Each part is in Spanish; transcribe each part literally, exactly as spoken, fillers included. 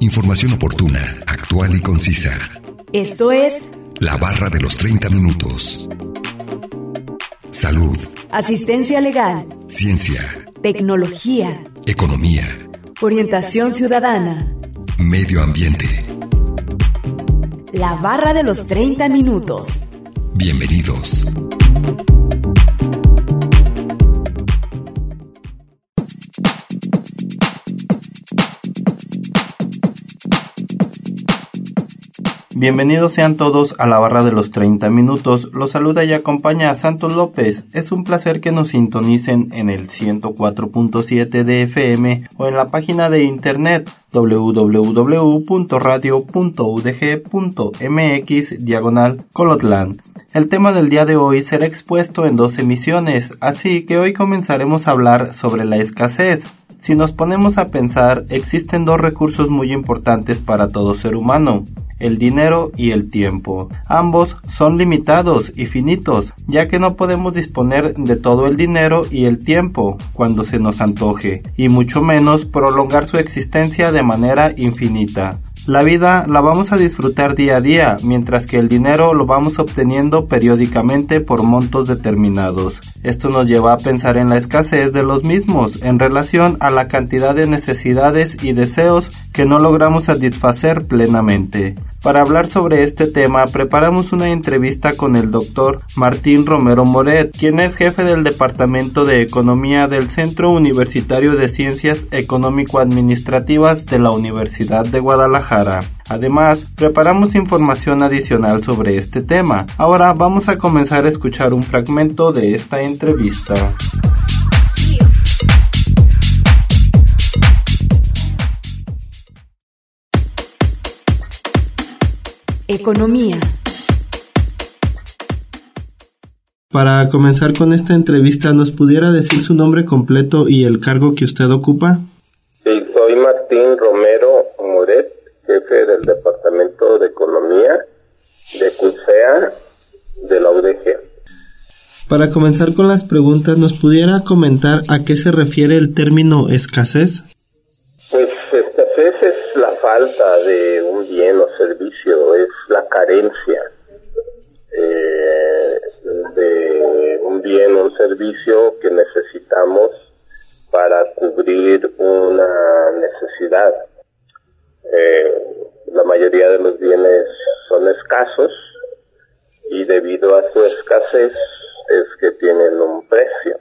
Información oportuna, actual y concisa. Esto es La Barra de los treinta minutos. Salud. Asistencia legal. Ciencia. Tecnología. Economía. Orientación ciudadana. Medio ambiente. La Barra de los treinta minutos. Bienvenidos. Bienvenidos sean todos a la Barra de los treinta minutos. Los saluda y acompaña a Santos López. Es un placer que nos sintonicen en el ciento cuatro punto siete de F M o en la página de internet doble u doble u doble u punto radio punto u d g punto m x diagonal Colotlán. El tema del día de hoy será expuesto en dos emisiones, así que hoy comenzaremos a hablar sobre la escasez. Si nos ponemos a pensar, existen dos recursos muy importantes para todo ser humano: el dinero y el tiempo. Ambos son limitados y finitos, ya que no podemos disponer de todo el dinero y el tiempo cuando se nos antoje, y mucho menos prolongar su existencia de manera infinita. La vida la vamos a disfrutar día a día, mientras que el dinero lo vamos obteniendo periódicamente por montos determinados. Esto nos lleva a pensar en la escasez de los mismos en relación a la cantidad de necesidades y deseos que no logramos satisfacer plenamente. Para hablar sobre este tema, preparamos una entrevista con el doctor Martín Romero Moret, quien es jefe del Departamento de Economía del Centro Universitario de Ciencias Económico-Administrativas de la Universidad de Guadalajara. Además, preparamos información adicional sobre este tema. Ahora vamos a comenzar a escuchar un fragmento de esta entrevista. Economía. Para comenzar con esta entrevista, ¿nos pudiera decir su nombre completo y el cargo que usted ocupa? Sí, soy Martín Romero Moret, jefe del Departamento de Economía de CUSEA de la U D G. Para comenzar con las preguntas, ¿nos pudiera comentar a qué se refiere el término escasez? Pues escasez es la falta de un bien o servicio, es la carencia eh, de un bien o un servicio que necesitamos para cubrir una necesidad. Eh, la mayoría de los bienes son escasos y debido a su escasez es que tienen un precio,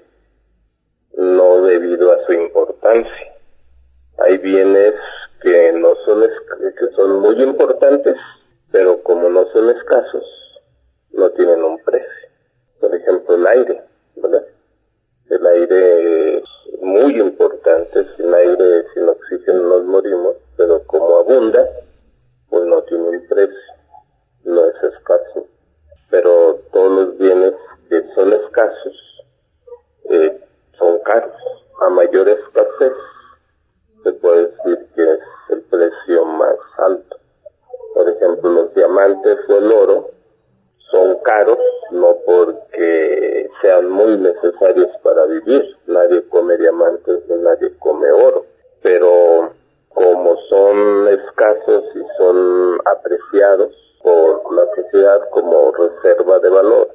no debido a su importancia. Hay bienes que no son que son muy importantes, pero como no son escasos, no tienen un precio. Por ejemplo, el aire, ¿verdad? El aire es muy importante. Sin aire, sin oxígeno nos morimos, pero como abunda, pues no tiene un precio, no es escaso. Pero todos los bienes que son escasos eh, son caros. A mayor escasez, se puede decir que es el precio más alto. Por ejemplo, los diamantes o el oro son caros no porque sean muy necesarios para vivir. Nadie come diamantes ni nadie come oro. Pero como son escasos y son apreciados por la sociedad como reserva de valor,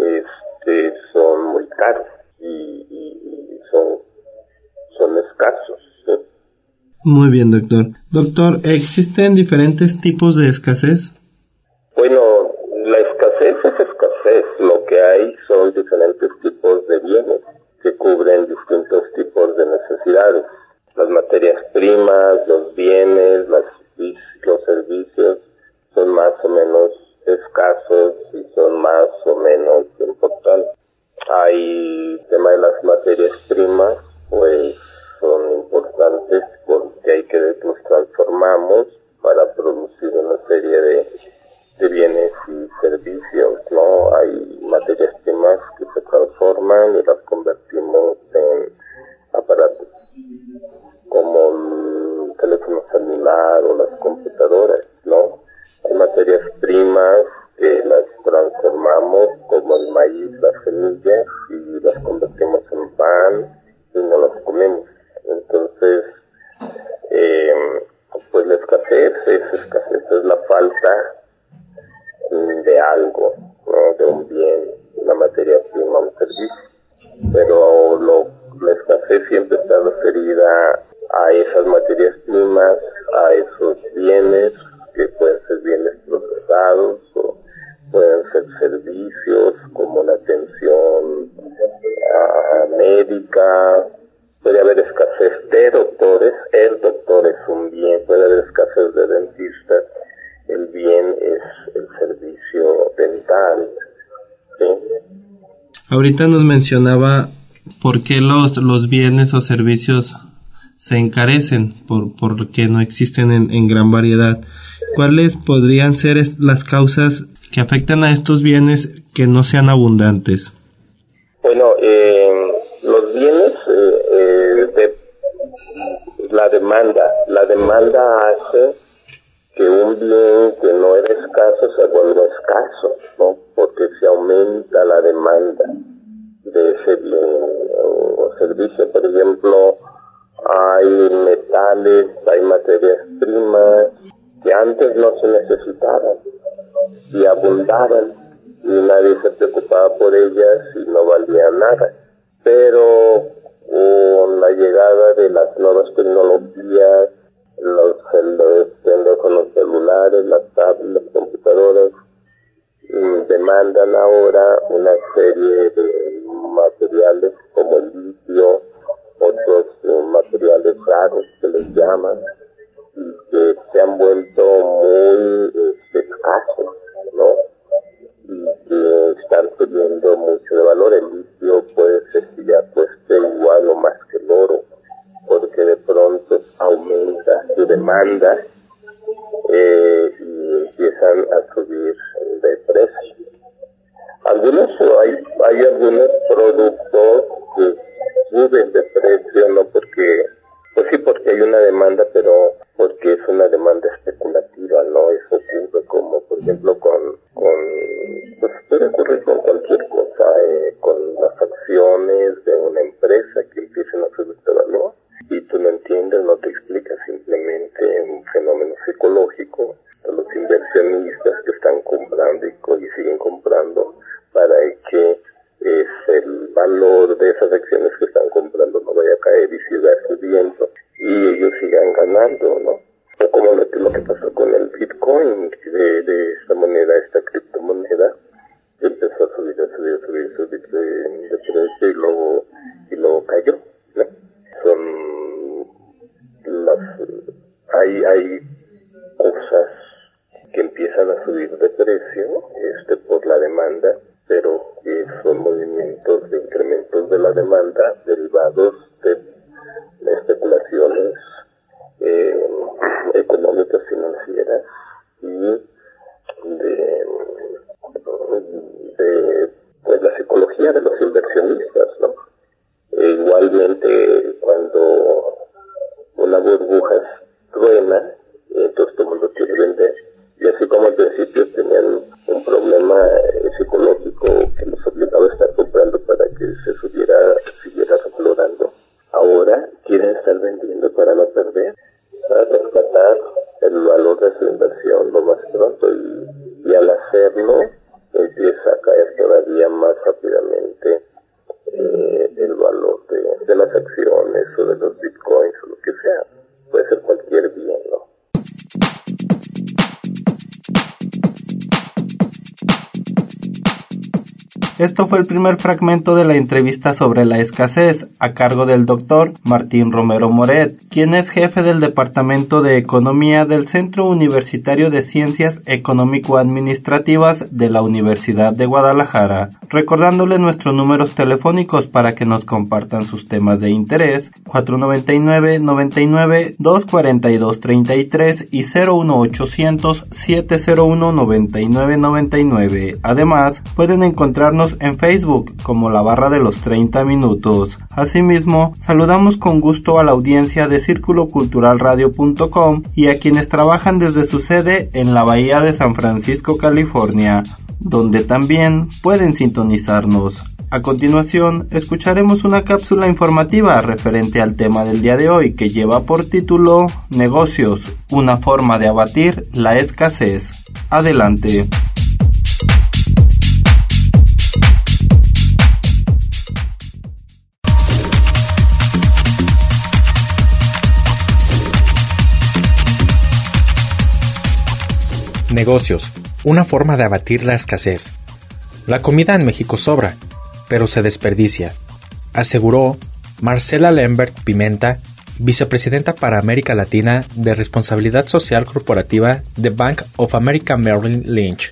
este, son muy caros y, y, y son, son escasos. ¿Sí? Muy bien, doctor. Doctor, ¿existen diferentes tipos de escasez? Bueno, la escasez es escasez. Lo que hay son diferentes tipos de bienes que cubren distintos tipos de necesidades. Las materias primas, los bienes, las, los servicios son más o menos escasos y son más o menos importantes. Hay el tema de las materias primas, pues son importantes porque hay que los transformamos para producir una serie de, de bienes y servicios, ¿no? Hay materias primas que se transforman y las convertimos en aparatos como el teléfono celular o las computadoras, ¿no? Hay materias primas que las transformamos como el maíz, las semillas, y las convertimos en pan y no las comemos. Entonces, eh, pues la escasez escasez es escasez, es la falta de algo, ¿no? De un bien, una materia prima, un servicio. Pero lo, la escasez siempre está referida a esas materias primas, a esos bienes, que pueden ser bienes procesados o pueden ser servicios como la atención uh, médica. Puede haber escasez de doctores, el doctor es un bien, puede haber escasez de dentistas, el bien es el servicio dental, ¿sí? Ahorita nos mencionaba por qué los, los bienes o servicios se encarecen, por porque no existen en, en gran variedad. ¿Cuáles podrían ser las causas que afectan a estos bienes que no sean abundantes? Bueno, eh, los bienes, eh, eh, de la demanda, la demanda hace que un bien que no era escaso se vuelva escaso, ¿no? Porque se aumenta la demanda de ese bien o servicio. Por ejemplo, hay metales, hay materias primas que antes no se necesitaban y abundaban y nadie se preocupaba por ellas y no valían nada. Pero con la llegada de las nuevas tecnologías, los, los, con los celulares, las tablets, las computadoras, demandan ahora una serie de materiales como el litio, otros uh, materiales raros que les llaman, y que se han vuelto muy eh, escasos, ¿no? Y que están perdiendo mucho de valor. El litio puede ser que ya cueste igual o más que el oro, porque de pronto aumenta su demanda eh, y empiezan a subir de precio. Algunos, hay, hay algunos productos que suben de precio, no porque, pues sí, porque hay una demanda, pero porque es una demanda especulativa, ¿no? Eso ocurre como, por ejemplo, con, con pues puede ocurrir con cualquier cosa, eh, con las acciones de una empresa que empiecen a subir de valor y tú no entiendes, no te explicas, simplemente un fenómeno psicológico. Los inversionistas que están comprando y, y siguen comprando para que es el valor de esas acciones que están comprando no vaya a caer y siga subiendo y ellos sigan ganando, ¿no? O como lo que, lo que pasó con el Bitcoin, de, de esta moneda, esta criptomoneda, que empezó a subir, a subir, a subir, a subir de, de precio y luego, y luego cayó, ¿no? Son las, hay, hay cosas que empiezan a subir de precio, este, por la demanda, pero que son movimientos de incrementos de la demanda derivados de especulaciones eh, económicas, financieras y de, de pues, la psicología de los inversionistas, ¿no? E igualmente, cuando una burbuja truena, entonces todo el mundo quiere vender. Y así como al principio tenían un problema eh, psicológico que los obligaba a estar comprando para que se subiera, siguiera valorando, ahora quieren estar vendiendo para no perder, para rescatar el valor de su inversión lo más pronto, y, y al hacerlo empieza a caer todavía más rápidamente eh, el valor de, de las acciones o de los bitcoins o lo que sea. Puede ser cualquier bien, ¿no? Esto fue el primer fragmento de la entrevista sobre la escasez, a cargo del doctor Martín Romero Moret, quien es jefe del Departamento de Economía del Centro Universitario de Ciencias Económico-Administrativas de la Universidad de Guadalajara. Recordándole nuestros números telefónicos para que nos compartan sus temas de interés: cuatro noventa y nueve, noventa y nueve, doscientos cuarenta y dos, treinta y tres y cero uno ochocientos, setecientos uno, noventa y nueve noventa y nueve. Además, pueden encontrarnos en Facebook como La Barra de los treinta Minutos. Asimismo, saludamos con gusto a la audiencia de círculo cultural radio punto com y a quienes trabajan desde su sede en la Bahía de San Francisco, California. donde también pueden sintonizarnos. A continuación, escucharemos una cápsula informativa referente al tema del día de hoy que lleva por título Negocios, una forma de abatir la escasez. Adelante. Negocios, una forma de abatir la escasez. La comida en México sobra, pero se desperdicia, aseguró Marcela Lambert Pimenta, vicepresidenta para América Latina de Responsabilidad Social Corporativa de Bank of America Merrill Lynch.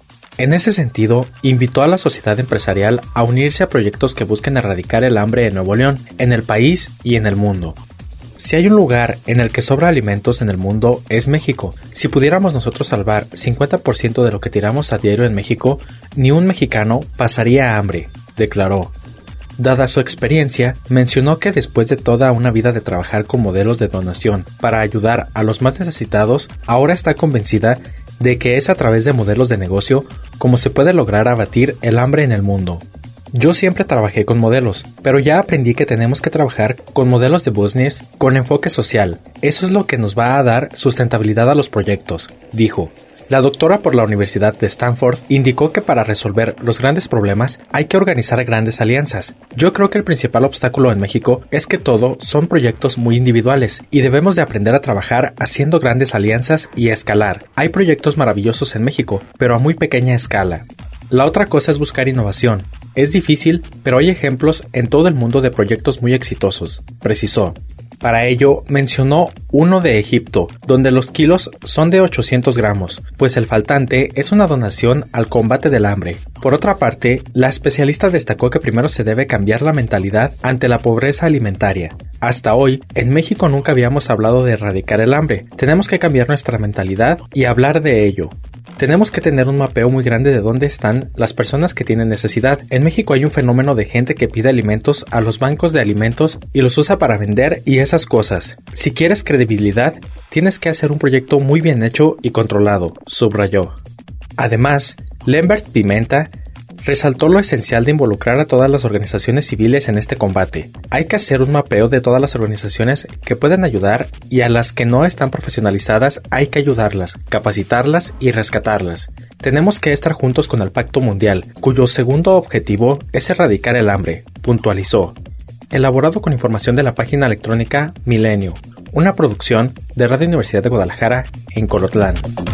En ese sentido, invitó a la sociedad empresarial a unirse a proyectos que busquen erradicar el hambre en Nuevo León, en el país y en el mundo. Si hay un lugar en el que sobra alimentos en el mundo, es México. Si pudiéramos nosotros salvar cincuenta por ciento de lo que tiramos a diario en México, ni un mexicano pasaría hambre, declaró. Dada su experiencia, mencionó que después de toda una vida de trabajar con modelos de donación para ayudar a los más necesitados, ahora está convencida de que es a través de modelos de negocio como se puede lograr abatir el hambre en el mundo. Yo siempre trabajé con modelos, pero ya aprendí que tenemos que trabajar con modelos de business con enfoque social. Eso es lo que nos va a dar sustentabilidad a los proyectos, dijo. La doctora por la Universidad de Stanford indicó que para resolver los grandes problemas hay que organizar grandes alianzas. Yo creo que el principal obstáculo en México es que todo son proyectos muy individuales y debemos de aprender a trabajar haciendo grandes alianzas y a escalar. Hay proyectos maravillosos en México, pero a muy pequeña escala. La otra cosa es buscar innovación. Es difícil, pero hay ejemplos en todo el mundo de proyectos muy exitosos, precisó. Para ello, mencionó uno de Egipto, donde los kilos son de ochocientos gramos, pues el faltante es una donación al combate del hambre. Por otra parte, la especialista destacó que primero se debe cambiar la mentalidad ante la pobreza alimentaria. Hasta hoy, en México nunca habíamos hablado de erradicar el hambre. Tenemos que cambiar nuestra mentalidad y hablar de ello. Tenemos que tener un mapeo muy grande de dónde están las personas que tienen necesidad. En México hay un fenómeno de gente que pide alimentos a los bancos de alimentos y los usa para vender y esas cosas. Si quieres credibilidad, tienes que hacer un proyecto muy bien hecho y controlado, subrayó. Además, Lambert Pimenta resaltó lo esencial de involucrar a todas las organizaciones civiles en este combate. Hay que hacer un mapeo de todas las organizaciones que pueden ayudar y a las que no están profesionalizadas hay que ayudarlas, capacitarlas y rescatarlas. Tenemos que estar juntos con el Pacto Mundial, cuyo segundo objetivo es erradicar el hambre, puntualizó. Elaborado con información de la página electrónica Milenio, una producción de Radio Universidad de Guadalajara en Colotlán.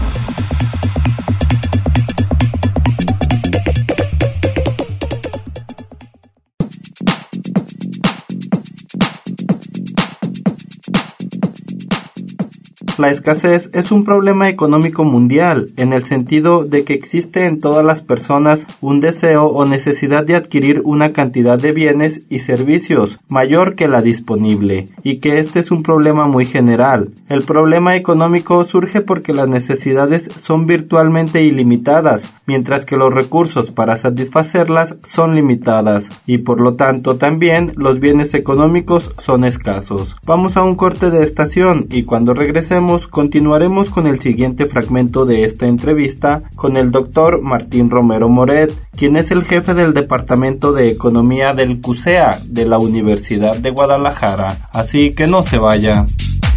La escasez es un problema económico mundial, en el sentido de que existe en todas las personas un deseo o necesidad de adquirir una cantidad de bienes y servicios mayor que la disponible, y que este es un problema muy general. El problema económico surge porque las necesidades son virtualmente ilimitadas, mientras que los recursos para satisfacerlas son limitadas, y por lo tanto también los bienes económicos son escasos. Vamos a un corte de estación y cuando regresemos continuaremos con el siguiente fragmento de esta entrevista con el doctor Martín Romero Moret, quien es el jefe del Departamento de Economía del CUSEA de la Universidad de Guadalajara. Así que no se vaya.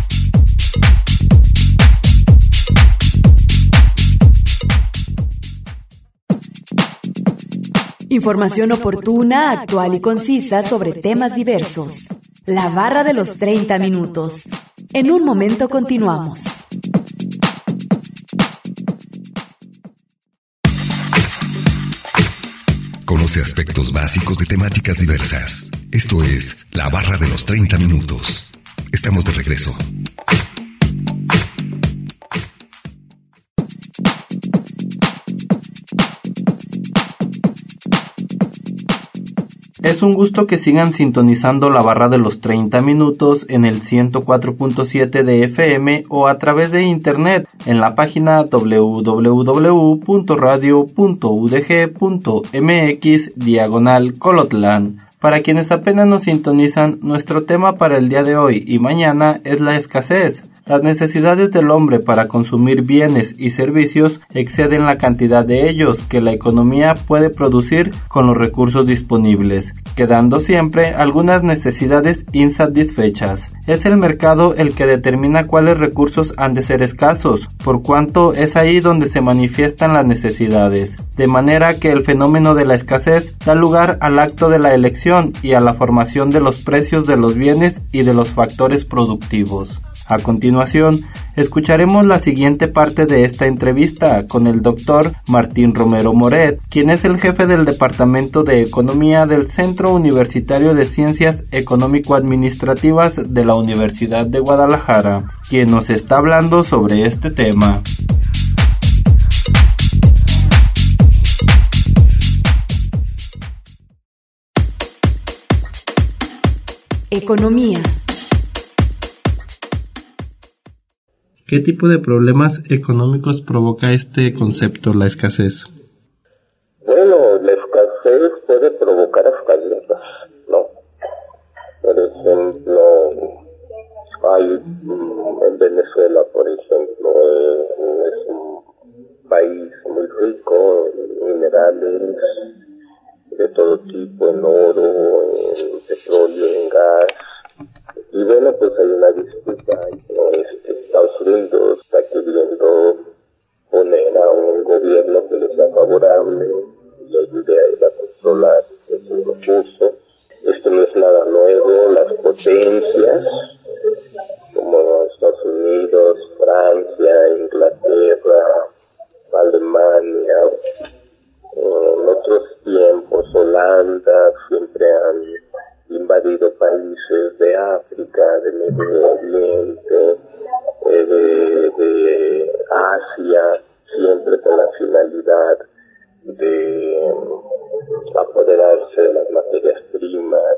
Información oportuna, actual y concisa sobre temas diversos. La barra de los treinta minutos. En un momento continuamos. Conoce aspectos básicos de temáticas diversas. Esto es La Barra de los treinta minutos. Estamos de regreso. Es un gusto que sigan sintonizando la barra de los treinta minutos en el ciento cuatro punto siete de F M o a través de internet en la página doble u doble u doble u punto radio punto u d g punto m x diagonal Colotlán. Para quienes apenas nos sintonizan, nuestro tema para el día de hoy y mañana es la escasez. Las necesidades del hombre para consumir bienes y servicios exceden la cantidad de ellos que la economía puede producir con los recursos disponibles, quedando siempre algunas necesidades insatisfechas. Es el mercado el que determina cuáles recursos han de ser escasos, por cuanto es ahí donde se manifiestan las necesidades, de manera que el fenómeno de la escasez da lugar al acto de la elección y a la formación de los precios de los bienes y de los factores productivos. A continuación, escucharemos la siguiente parte de esta entrevista con el doctor Martín Romero Moret, quien es el jefe del Departamento de Economía del Centro Universitario de Ciencias Económico-Administrativas de la Universidad de Guadalajara, quien nos está hablando sobre este tema. Economía. ¿Qué tipo de problemas económicos provoca este concepto, la escasez? Bueno, la escasez puede provocar hasta guerras, ¿no? Por ejemplo, hay mm, en Venezuela, por ejemplo, eh, es un país muy rico en minerales de todo tipo, en oro, en petróleo, en gas. Y bueno, pues hay una disputa, ¿no? Este, Estados Unidos está queriendo poner a un gobierno que les sea favorable y ayude a él a controlar esos recursos. Esto no es nada nuevo, las potencias como Estados Unidos, Francia, Inglaterra, Alemania, en otros tiempos Holanda siempre han invadido países de África, de Medio Oriente, eh, de, de Asia, siempre con la finalidad de apoderarse de las materias primas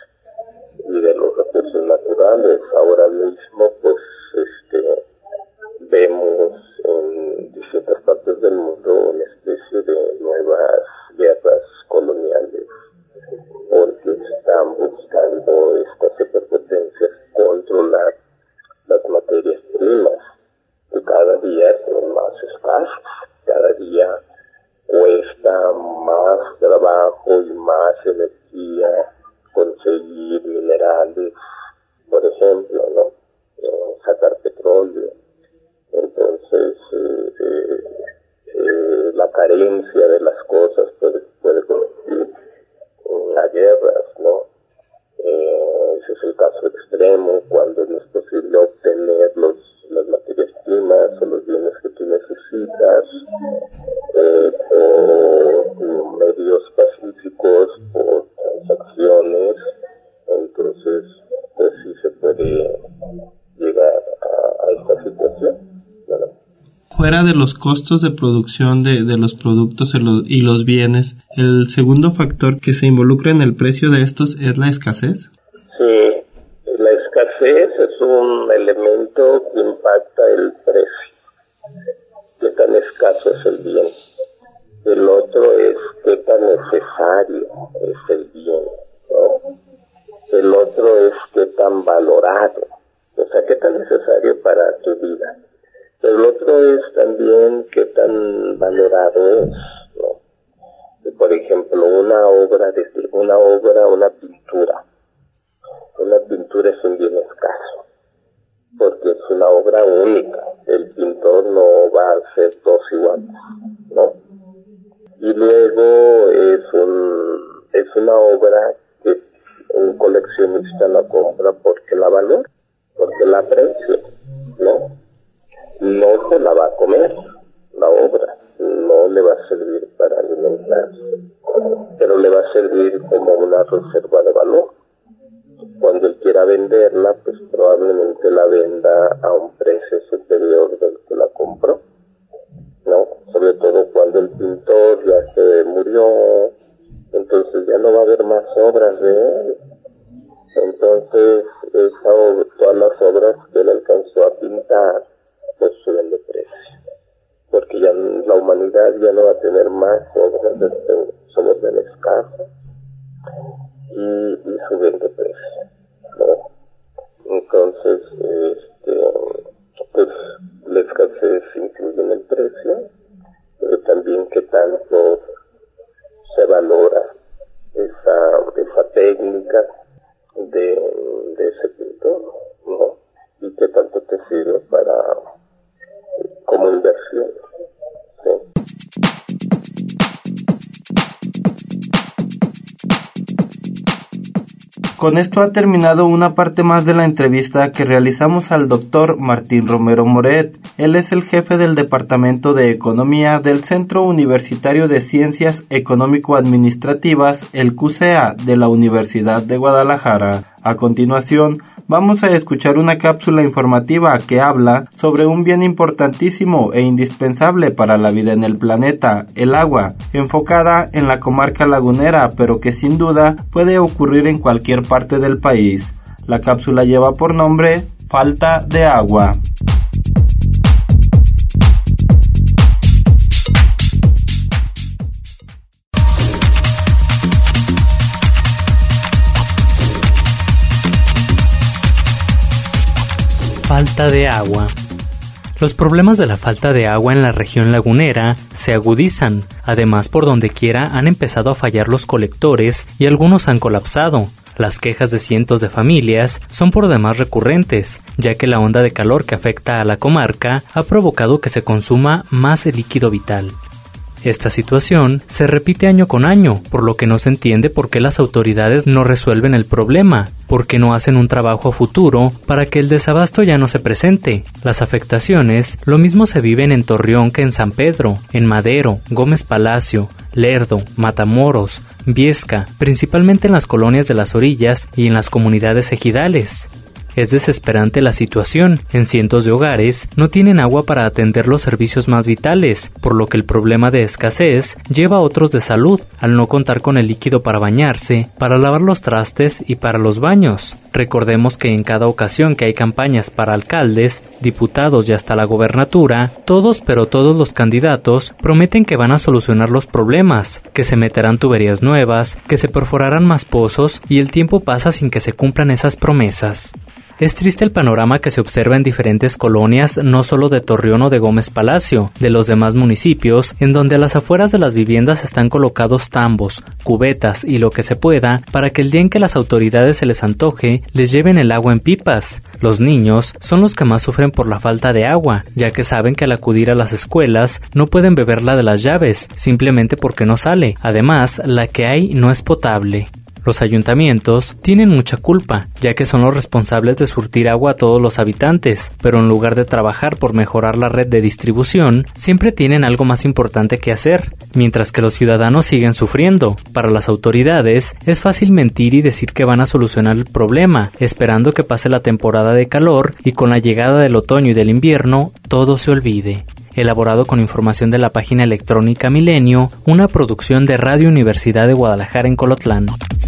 y de los recursos naturales. Ahora mismo, pues, este, vemos en distintas partes del mundo una especie de nuevas guerras coloniales, porque están buscando estas superpotencias controlar las materias primas, que cada día son más escasas, cada día cuesta más trabajo y más energía conseguir minerales, por ejemplo, ¿no? Eh, sacar petróleo. Entonces, eh, eh, eh, la carencia de las cosas puede, puede conducir a guerras, ¿no? Eh, ese es el caso extremo, cuando no es posible obtener los, las materias primas o los bienes que tú necesitas eh, por medios pacíficos, por transacciones. Entonces, pues sí se puede llegar a, a esta situación, ¿verdad? Fuera de los costos de producción de, de los productos y los, y los bienes, ¿el segundo factor que se involucra en el precio de estos es la escasez? Sí, la escasez es un elemento que impacta el precio. Qué tan escaso es el bien. El otro es qué tan necesario es el bien, ¿no? El otro es qué tan valorado, o sea, qué tan necesario para tu vida. El otro es también qué tan valorado es, ¿no? Por ejemplo, una obra, de, una obra, una pintura. Una pintura es un bien escaso, porque es una obra única. El pintor no va a hacer dos iguales, ¿no? Y luego es un es una obra que un coleccionista la compra porque la valora, porque la aprecia, ¿no? No se la va a comer la obra, no le va a servir para alimentarse, pero le va a servir como una reserva de valor. Cuando él quiera venderla, pues probablemente la venda a un precio superior del que la compró, ¿no? Sobre todo cuando el pintor ya se murió, entonces ya no va a haber más obras de él. Entonces, esa obra, todas las obras que él alcanzó a pintar, pues suben de precio, porque ya la humanidad ya no va a tener más obras, de, somos tan escasos, y, y suben de precio, ¿no? Entonces, este, como inversión. ¿Sí? Con esto ha terminado una parte más de la entrevista que realizamos al doctor Martín Romero Moret. Él es el jefe del Departamento de Economía del Centro Universitario de Ciencias Económico-Administrativas, el C U C E A, de la Universidad de Guadalajara. A continuación, vamos a escuchar una cápsula informativa que habla sobre un bien importantísimo e indispensable para la vida en el planeta, el agua, enfocada en la comarca lagunera, pero que sin duda puede ocurrir en cualquier parte del país. La cápsula lleva por nombre Falta de agua. Falta de agua. Los problemas de la falta de agua en la región lagunera se agudizan. Además, por donde quiera han empezado a fallar los colectores y algunos han colapsado. Las quejas de cientos de familias son por demás recurrentes, ya que la onda de calor que afecta a la comarca ha provocado que se consuma más el líquido vital. Esta situación se repite año con año, por lo que no se entiende por qué las autoridades no resuelven el problema, por qué no hacen un trabajo a futuro para que el desabasto ya no se presente. Las afectaciones lo mismo se viven en Torreón que en San Pedro, en Madero, Gómez Palacio, Lerdo, Matamoros, Viesca, principalmente en las colonias de las orillas y en las comunidades ejidales. Es desesperante la situación. En cientos de hogares no tienen agua para atender los servicios más vitales, por lo que el problema de escasez lleva a otros de salud, al no contar con el líquido para bañarse, para lavar los trastes y para los baños. Recordemos que en cada ocasión que hay campañas para alcaldes, diputados y hasta la gobernatura, todos pero todos los candidatos prometen que van a solucionar los problemas, que se meterán tuberías nuevas, que se perforarán más pozos y el tiempo pasa sin que se cumplan esas promesas. Es triste el panorama que se observa en diferentes colonias, no solo de Torreón o de Gómez Palacio, de los demás municipios, en donde a las afueras de las viviendas están colocados tambos, cubetas y lo que se pueda para que el día en que las autoridades se les antoje, les lleven el agua en pipas. Los niños son los que más sufren por la falta de agua, ya que saben que al acudir a las escuelas no pueden beberla de las llaves, simplemente porque no sale. Además, la que hay no es potable. Los ayuntamientos tienen mucha culpa, ya que son los responsables de surtir agua a todos los habitantes, pero en lugar de trabajar por mejorar la red de distribución, siempre tienen algo más importante que hacer, mientras que los ciudadanos siguen sufriendo. Para las autoridades, es fácil mentir y decir que van a solucionar el problema, esperando que pase la temporada de calor y con la llegada del otoño y del invierno, todo se olvide. Elaborado con información de la página electrónica Milenio, una producción de Radio Universidad de Guadalajara en Colotlán.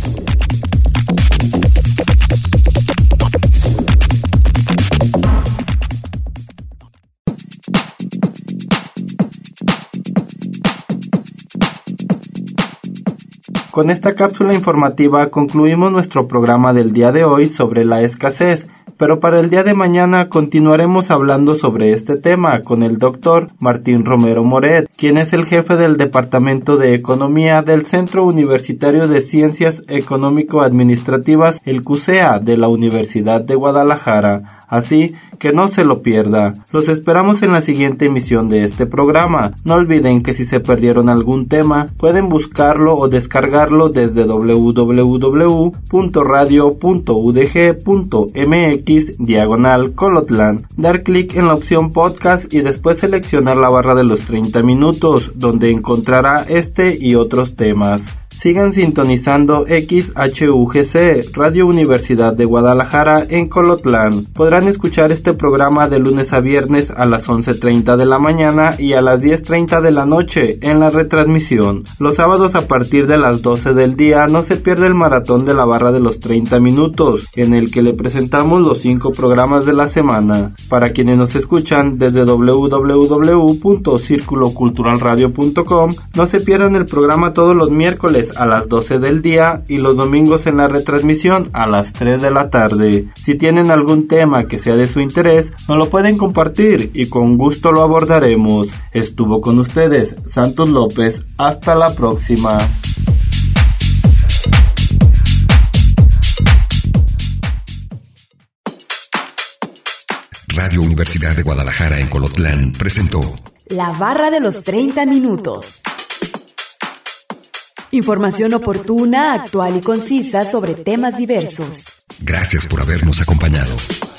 Con esta cápsula informativa concluimos nuestro programa del día de hoy sobre la escasez, pero para el día de mañana continuaremos hablando sobre este tema con el doctor Martín Romero Moret, quien es el jefe del Departamento de Economía del Centro Universitario de Ciencias Económico-Administrativas, el C U C E A, de la Universidad de Guadalajara. Así que no se lo pierda. Los esperamos en la siguiente emisión de este programa. No olviden que si se perdieron algún tema, pueden buscarlo o descargarlo desde doble u doble u doble u punto radio punto u d g punto m x diagonal Colotlán, dar clic en la opción podcast y después seleccionar la barra de los treinta minutos, donde encontrará este y otros temas. Sigan sintonizando X H U G C, Radio Universidad de Guadalajara en Colotlán. Podrán escuchar este programa de lunes a viernes a las once treinta de la mañana y a las diez treinta de la noche en la retransmisión. Los sábados a partir de las doce del día no se pierde el maratón de la barra de los treinta minutos, en el que le presentamos los cinco programas de la semana. Para quienes nos escuchan desde doble u doble u doble u punto círculo cultural radio punto com, no se pierdan el programa todos los miércoles a las doce del día y los domingos en la retransmisión a las tres de la tarde. Si tienen algún tema que sea de su interés, nos lo pueden compartir y con gusto lo abordaremos. Estuvo con ustedes Santos López. Hasta la próxima. Radio Universidad de Guadalajara en Colotlán presentó La Barra de los treinta minutos. Información oportuna, actual y concisa sobre temas diversos. Gracias por habernos acompañado.